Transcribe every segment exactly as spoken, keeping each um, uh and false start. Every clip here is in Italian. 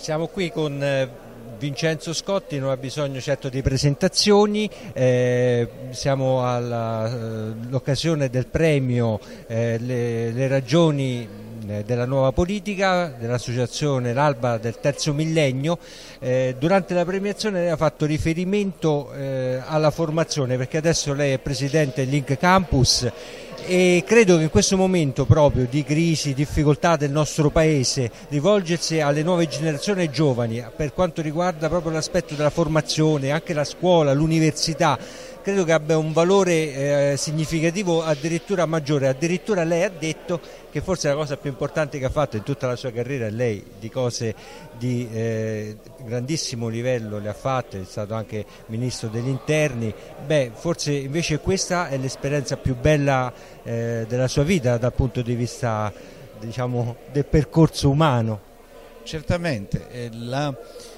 Siamo qui con eh, Vincenzo Scotti, non ha bisogno certo di presentazioni, eh, siamo all'occasione del premio eh, le, le ragioni della nuova politica dell'associazione L'Alba del Terzo Millennio. Eh, durante la premiazione lei ha fatto riferimento eh, alla formazione, perché adesso lei è presidente Link Campus e credo che in questo momento proprio di crisi, difficoltà del nostro paese, rivolgersi alle nuove generazioni giovani per quanto riguarda proprio l'aspetto della formazione, anche la scuola, l'università, credo che abbia un valore eh, significativo addirittura maggiore. Addirittura lei ha detto che forse la cosa più importante che ha fatto in tutta la sua carriera, lei di cose di eh, grandissimo livello le ha fatte, è stato anche ministro degli interni, beh forse invece questa è l'esperienza più bella eh, della sua vita dal punto di vista, diciamo, del percorso umano. Certamente, la,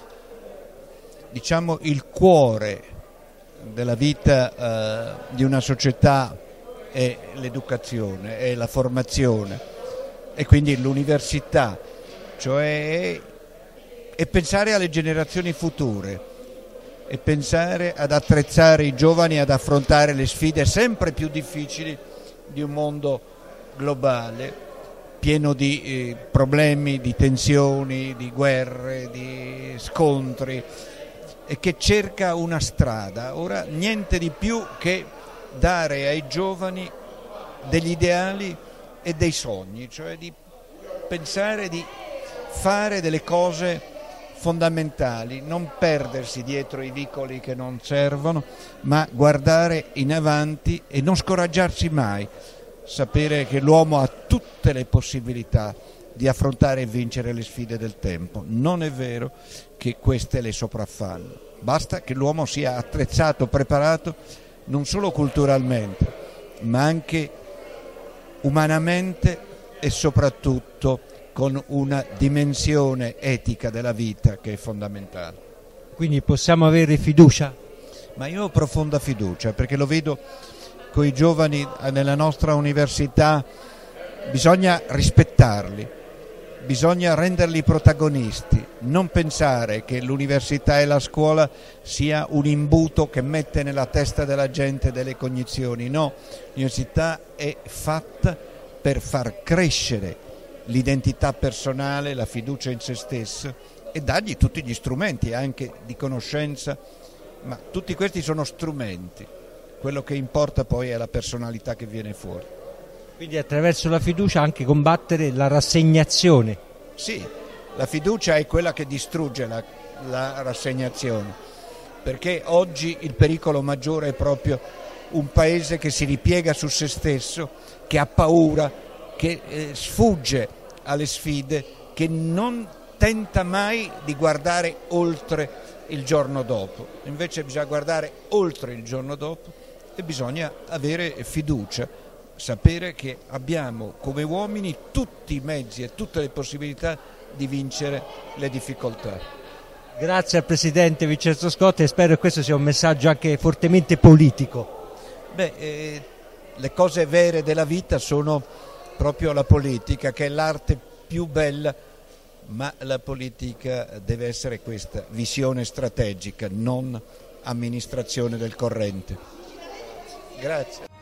diciamo il cuore della vita eh, di una società è l'educazione, è la formazione e quindi l'università, cioè è pensare alle generazioni future e pensare ad attrezzare i giovani ad affrontare le sfide sempre più difficili di un mondo globale pieno di eh, problemi, di tensioni, di guerre, di scontri, e che cerca una strada. Ora niente di più che dare ai giovani degli ideali e dei sogni, cioè di pensare di fare delle cose fondamentali, non perdersi dietro i vicoli che non servono, ma guardare in avanti e non scoraggiarsi mai, sapere che l'uomo ha tutte le possibilità di affrontare e vincere le sfide del tempo. Non è vero che queste le sopraffanno, basta che l'uomo sia attrezzato, preparato non solo culturalmente ma anche umanamente e soprattutto con una dimensione etica della vita che è fondamentale. Quindi possiamo avere fiducia? Ma io ho profonda fiducia, perché lo vedo con i giovani nella nostra università, bisogna rispettarli, bisogna renderli protagonisti, non pensare che l'università e la scuola sia un imbuto che mette nella testa della gente delle cognizioni. No, l'università è fatta per far crescere l'identità personale, la fiducia in se stesso e dargli tutti gli strumenti anche di conoscenza, ma tutti questi sono strumenti, quello che importa poi è la personalità che viene fuori. Quindi attraverso la fiducia anche combattere la rassegnazione. Sì, la fiducia è quella che distrugge la, la rassegnazione, perché oggi il pericolo maggiore è proprio un paese che si ripiega su se stesso, che ha paura, che eh, sfugge alle sfide, che non tenta mai di guardare oltre il giorno dopo. Invece bisogna guardare oltre il giorno dopo e bisogna avere fiducia, sapere che abbiamo come uomini tutti i mezzi e tutte le possibilità di vincere le difficoltà. Grazie al Presidente Vincenzo Scotti e spero che questo sia un messaggio anche fortemente politico. Beh, eh, le cose vere della vita sono proprio la politica, che è l'arte più bella, ma la politica deve essere questa, visione strategica, non amministrazione del corrente. Grazie.